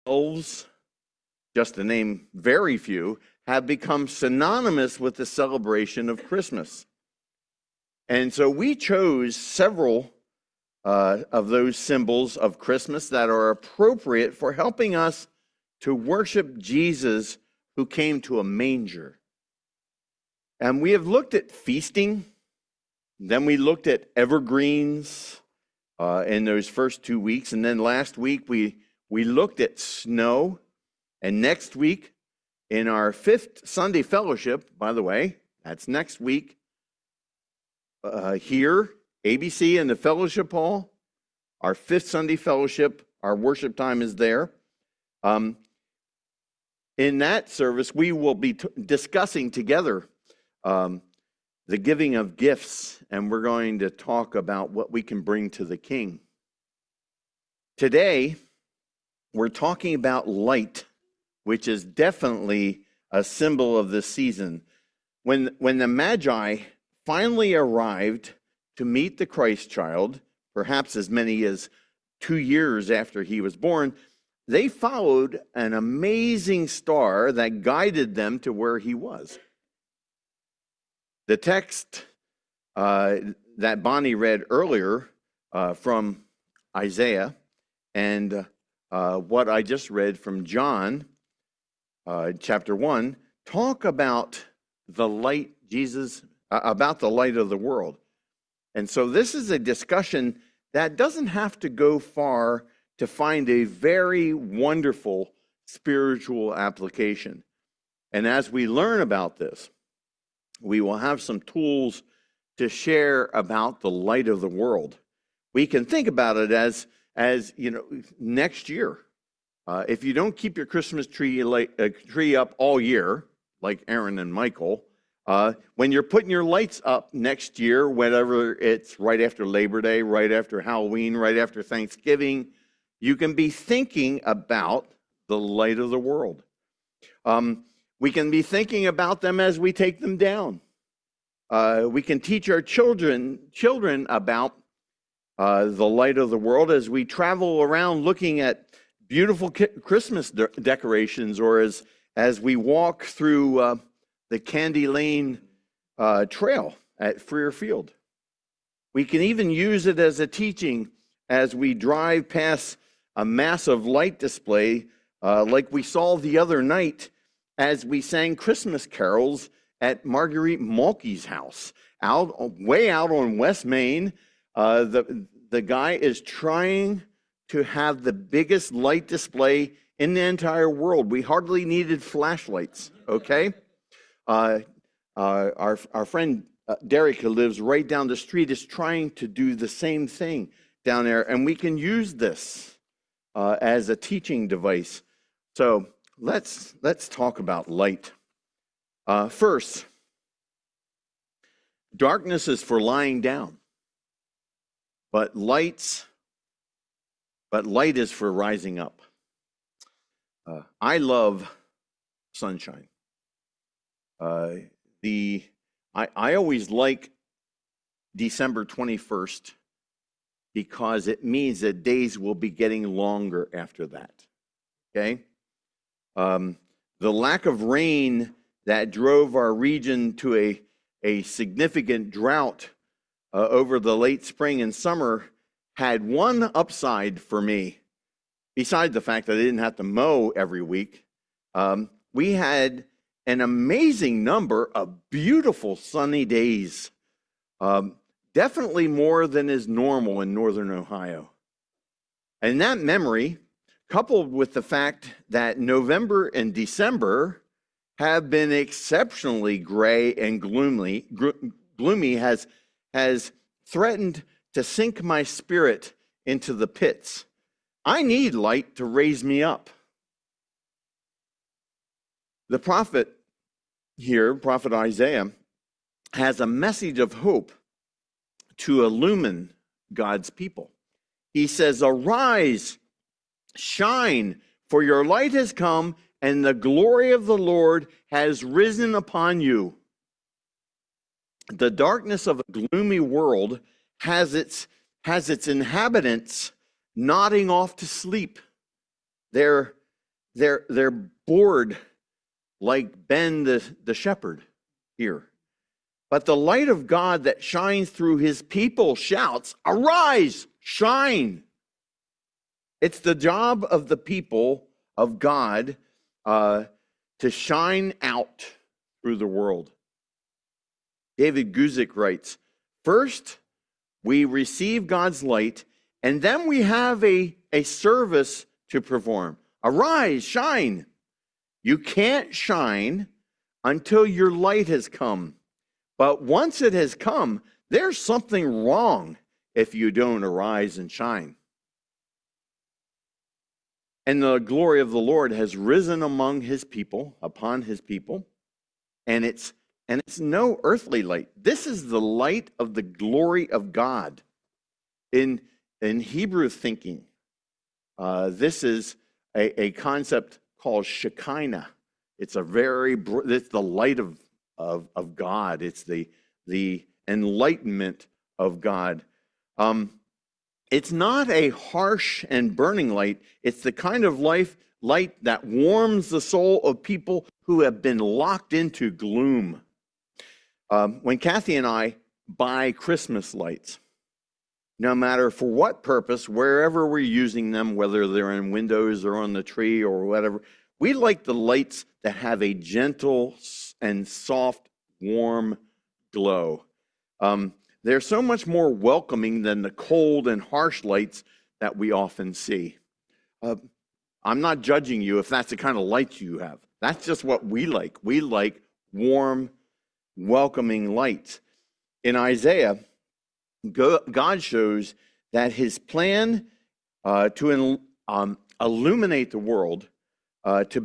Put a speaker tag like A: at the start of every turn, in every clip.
A: elves, just to name very few, have become synonymous with the celebration of Christmas. And so we chose several of those symbols of Christmas that are appropriate for helping us to worship Jesus who came to a manger. And we have looked at feasting, then we looked at evergreens in those first 2 weeks, and then last week we looked at snow, and next week in our fifth Sunday fellowship, by the way, that's next week, here, ABC in the fellowship hall, our fifth Sunday fellowship, our worship time is there. In that service, we will be discussing together the giving of gifts, and we're going to talk about what we can bring to the King. Today, we're talking about light, which is definitely a symbol of this season. When the Magi finally arrived to meet the Christ child, perhaps as many as 2 years after he was born, they followed an amazing star that guided them to where he was. The text that Bonnie read earlier from Isaiah and what I just read from John chapter 1 talk about the light about the light of the world. And so this is a discussion that doesn't have to go far to find a very wonderful spiritual application. And as we learn about this, we will have some tools to share about the light of the world. We can think about it as next year. If you don't keep your Christmas tree up all year, like Aaron and Michael, when you're putting your lights up next year, whether it's right after Labor Day, right after Halloween, right after Thanksgiving, you can be thinking about the light of the world. We can be thinking about them as we take them down. We can teach our children about the light of the world as we travel around looking at beautiful Christmas decorations, or as we walk through the Candy Lane Trail at Freer Field. We can even use it as a teaching as we drive past a massive light display like we saw the other night as we sang Christmas carols at Marguerite Mulkey's house, way out on West Main. The guy is trying to have the biggest light display in the entire world. We hardly needed flashlights, okay? Our friend Derek, who lives right down the street, is trying to do the same thing down there, and we can use this as a teaching device. So let's talk about light. First, darkness is for lying down, but light is for rising up. I love sunshine. I always like December 21st because it means that days will be getting longer after that. Okay? The lack of rain that drove our region to a significant drought over the late spring and summer had one upside for me. Besides the fact that I didn't have to mow every week, we had an amazing number of beautiful sunny days, definitely more than is normal in northern Ohio. And that memory, coupled with the fact that November and December have been exceptionally gray and gloomy has threatened to sink my spirit into the pits. I need light to raise me up. The prophet here, Prophet Isaiah, has a message of hope to illumine God's people. He says, "Arise, shine, for your light has come, and the glory of the Lord has risen upon you." The darkness of a gloomy world has its inhabitants nodding off to sleep. They're they're bored like Ben the shepherd here. But the light of God that shines through his people shouts, "Arise, shine." It's the job of the people of God to shine out through the world. David Guzik writes, first, we receive God's light, and then we have a service to perform. Arise, shine. You can't shine until your light has come. But once it has come, there's something wrong if you don't arise and shine. And the glory of the Lord has risen among his people, upon his people, and it's no earthly light. This is the light of the glory of God. In Hebrew thinking, this is a concept called Shekinah. It's it's the light of God. It's the enlightenment of God. It's not a harsh and burning light. It's the kind of light that warms the soul of people who have been locked into gloom. When Kathy and I buy Christmas lights, no matter for what purpose, wherever we're using them, whether they're in windows or on the tree or whatever, we like the lights that have a gentle and soft, warm glow. They're so much more welcoming than the cold and harsh lights that we often see. I'm not judging you if that's the kind of lights you have. That's just what we like. We like warm, welcoming lights. In Isaiah, God shows that his plan to illuminate the world to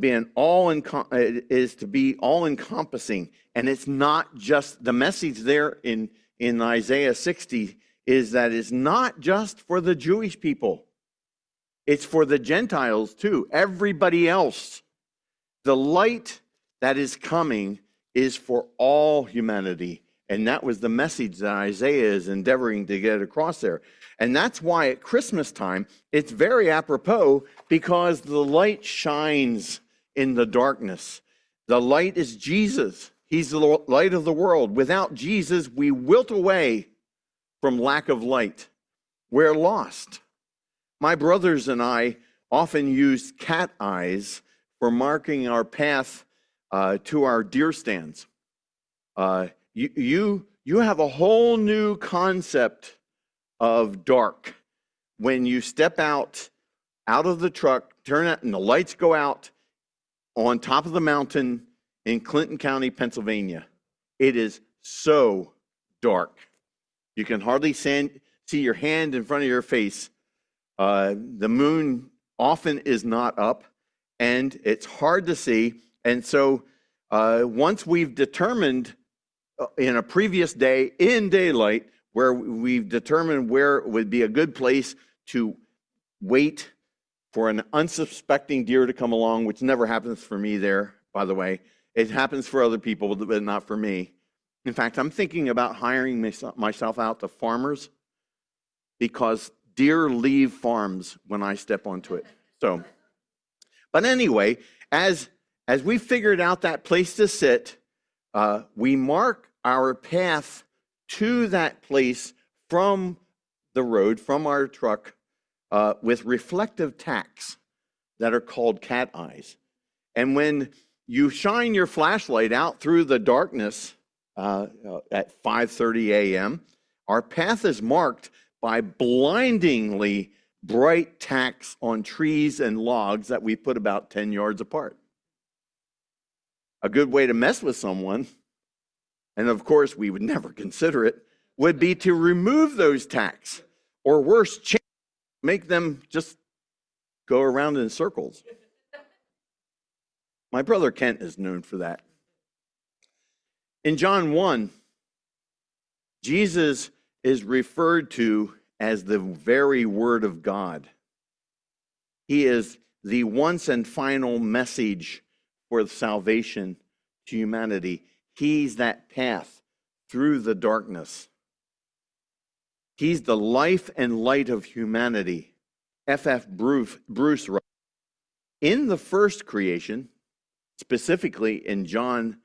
A: be all-encompassing, and it's not just the message there in Isaiah 60 is that it's not just for the Jewish people. It's for the Gentiles too, everybody else. The light that is coming is for all humanity. And that was the message that Isaiah is endeavoring to get across there. And that's why at Christmas time, it's very apropos because the light shines in the darkness. The light is Jesus. He's the light of the world. Without Jesus, we wilt away from lack of light. We're lost. My brothers and I often use cat eyes for marking our path to our deer stands. You have a whole new concept of dark when you step out of the truck, turn it, and the lights go out on top of the mountain in Clinton County, Pennsylvania. It is so dark. You can hardly see your hand in front of your face. The moon often is not up, and it's hard to see. And so once we've determined in a previous day in daylight, where we've determined where it would be a good place to wait for an unsuspecting deer to come along, which never happens for me there, by the way. It happens for other people, but not for me. In fact, I'm thinking about hiring myself out to farmers because deer leave farms when I step onto it. So, but anyway, as we figured out that place to sit, we mark our path to that place from the road, from our truck, with reflective tacks that are called cat eyes. And when you shine your flashlight out through the darkness at 5:30 a.m., our path is marked by blindingly bright tacks on trees and logs that we put about 10 yards apart. A good way to mess with someone, and of course we would never consider it, would be to remove those tacks, or worse, make them just go around in circles. My brother Kent is known for that. In John 1, Jesus is referred to as the very Word of God. He is the once and final message for salvation to humanity. He's that path through the darkness. He's the life and light of humanity. F.F. Bruce writes, in the first creation, specifically in in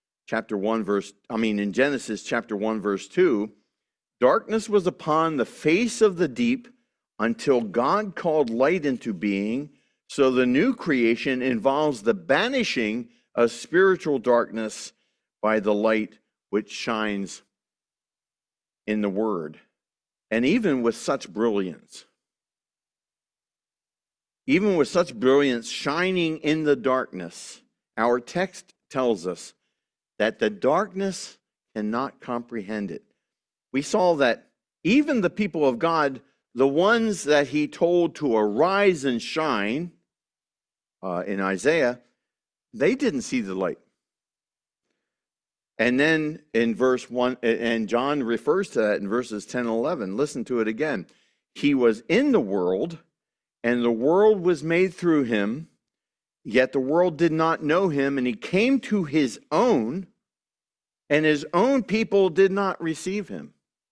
A: Genesis chapter 1, verse 2, darkness was upon the face of the deep until God called light into being. So the new creation involves the banishing of spiritual darkness by the light which shines in the Word. And even with such brilliance shining in the darkness, our text tells us that the darkness cannot comprehend it. We saw that even the people of God, the ones that he told to arise and shine in Isaiah, they didn't see the light. And then in verse 1, and John refers to that in verses 10 and 11. Listen to it again. He was in the world, and the world was made through him, yet the world did not know him, and he came to his own, and his own people did not receive him.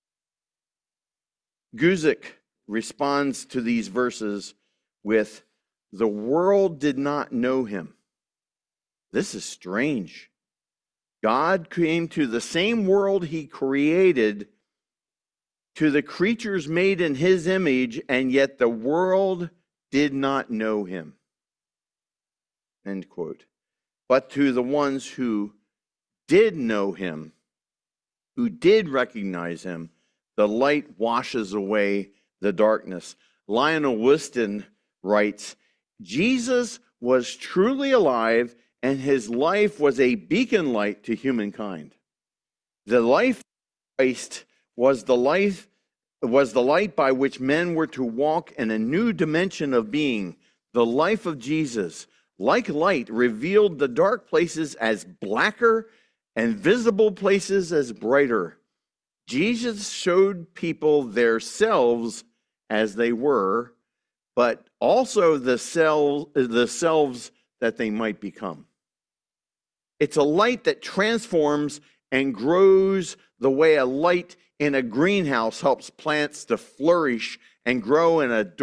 A: Guzik responds to these verses with, the world did not know him. This is strange. God came to the same world he created, to the creatures made in his image, and yet the world did not know him. End quote. But to the ones who did know him, who did recognize him, the light washes away the darkness. Lionel Whiston writes, Jesus was truly alive, and his life was a beacon light to humankind. The life of Christ was the light by which men were to walk in a new dimension of being. The life of Jesus, like light, revealed the dark places as blacker and visible places as brighter. Jesus showed people their selves as they were, but also the selves that they might become. It's a light that transforms and grows the way a light in a greenhouse helps plants to flourish and grow in the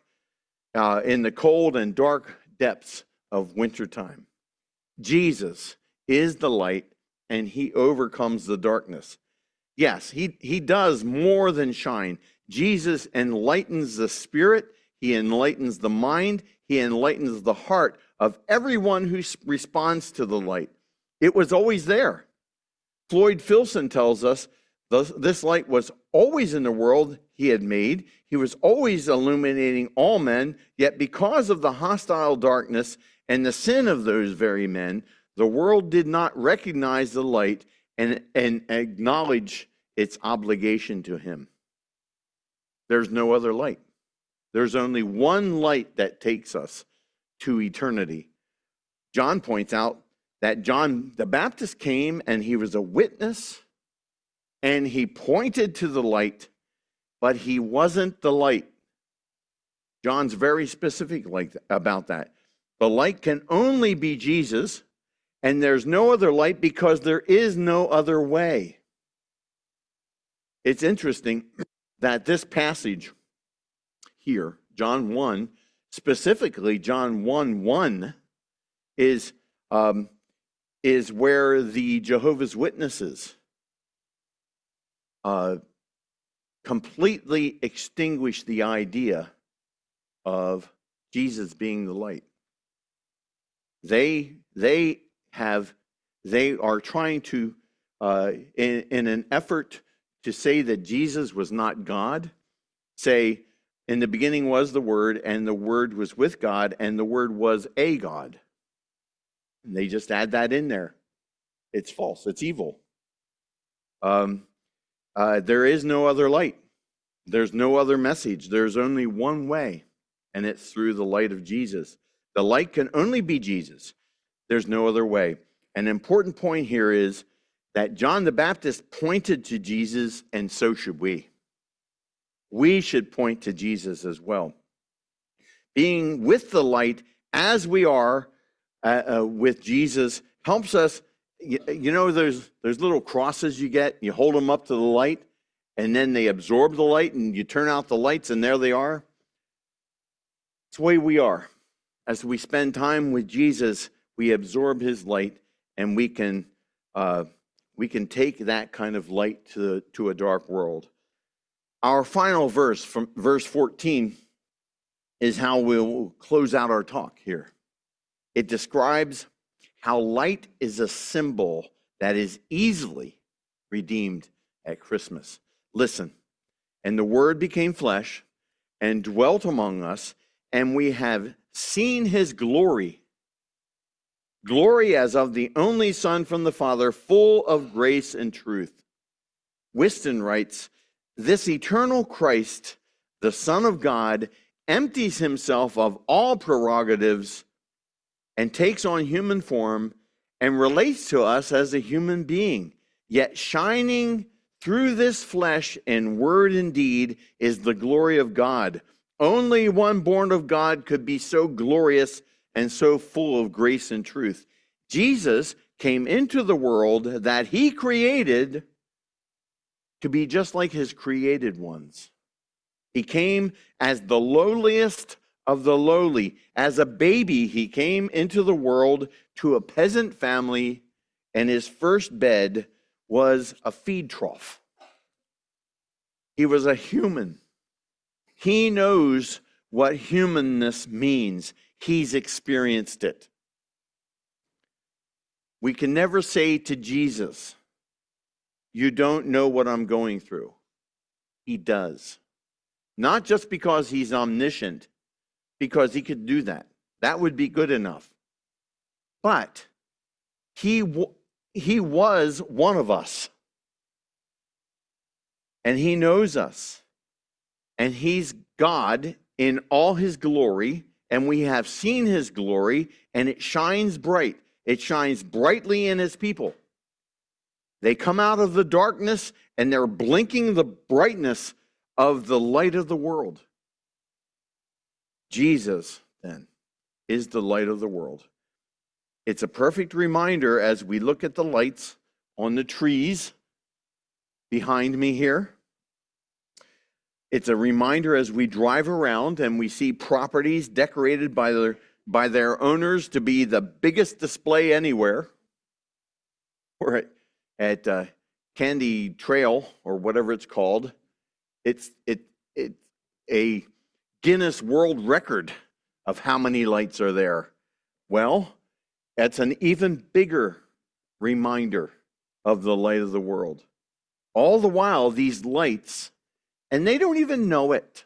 A: cold and dark depths of wintertime. Jesus is the light, and he overcomes the darkness. Yes, he does more than shine. Jesus enlightens the spirit, he enlightens the mind, he enlightens the heart of everyone who responds to the light. It was always there. Floyd Filson tells us this light was always in the world he had made. He was always illuminating all men, yet because of the hostile darkness and the sin of those very men, the world did not recognize the light and acknowledge its obligation to him. There's no other light. There's only one light that takes us to eternity. John points out that John the Baptist came and he was a witness and he pointed to the light, but he wasn't the light. John's very specific about that. The light can only be Jesus, and there's no other light because there is no other way. It's interesting that this passage here, John 1, specifically John 1:1, is where the Jehovah's Witnesses completely extinguish the idea of Jesus being the light. They are trying to, in an effort to say that Jesus was not God, say, in the beginning was the Word, and the Word was with God, and the Word was a God. And they just add that in there. It's false. It's evil. There is no other light. There's no other message. There's only one way, and it's through the light of Jesus. The light can only be Jesus. There's no other way. An important point here is that John the Baptist pointed to Jesus, and so should we. We should point to Jesus as well. Being with the light as we are with Jesus helps us. You know, there's little crosses you get. You hold them up to the light, and then they absorb the light, and you turn out the lights, and there they are. It's the way we are as we spend time with Jesus, we absorb his light, and we can take that kind of light to a dark world. Our final verse, from verse 14, is how we'll close out our talk here. It describes how light is a symbol that is easily redeemed at Christmas. Listen, and the Word became flesh and dwelt among us, and we have seen his glory, glory as of the only Son from the Father, full of grace and truth. Whiston writes, this eternal Christ, the Son of God, empties himself of all prerogatives and takes on human form and relates to us as a human being. Yet shining through this flesh in word and deed is the glory of God. Only one born of God could be so glorious and so full of grace and truth. Jesus came into the world that he created to be just like his created ones. He came as the lowliest of the lowly. As a baby, he came into the world to a peasant family, and his first bed was a feed trough. He was a human. He knows what humanness means. He's experienced it. We can never say to Jesus, you don't know what I'm going through. He does. Not just because he's omniscient, because he could do that. That would be good enough. But he was one of us. And he knows us. And he's God in all his glory. And we have seen his glory. And it shines bright. It shines brightly in his people. They come out of the darkness and they're blinking the brightness of the light of the world. Jesus, then, is the light of the world. It's a perfect reminder as we look at the lights on the trees behind me here. It's a reminder as we drive around and we see properties decorated by their owners to be the biggest display anywhere. Or at Candy Trail, or whatever it's called. It's a Guinness World Record of how many lights are there. Well, that's an even bigger reminder of the light of the world. All the while, these lights, and they don't even know it.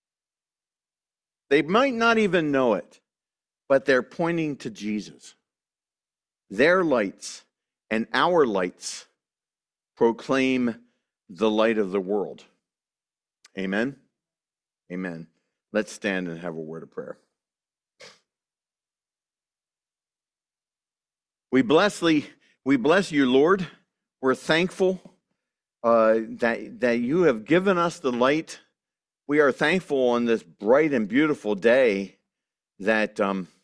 A: They might not even know it, but they're pointing to Jesus. Their lights and our lights proclaim the light of the world. Amen? Amen. Let's stand and have a word of prayer. We bless you, Lord. We're thankful that you have given us the light. We are thankful on this bright and beautiful day that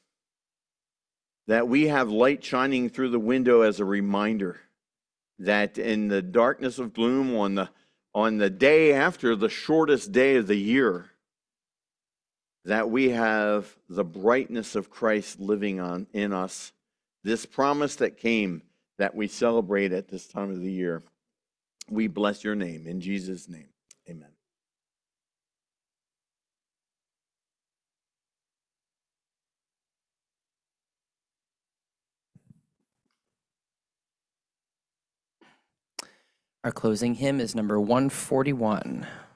A: we have light shining through the window as a reminder that in the darkness of gloom on the day after the shortest day of the year, that we have the brightness of Christ living in us. This promise that came that we celebrate at this time of the year. We bless your name in Jesus' name. Amen.
B: Our closing hymn is number 141.